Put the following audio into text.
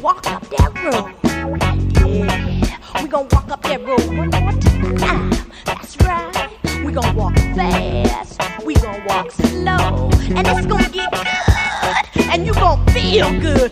walk up that road. Yeah, we gon' walk up that road one more time. That's right. We gon' walk fast, we gon' walk slow, and it's gon' get good, and you gon' feel good.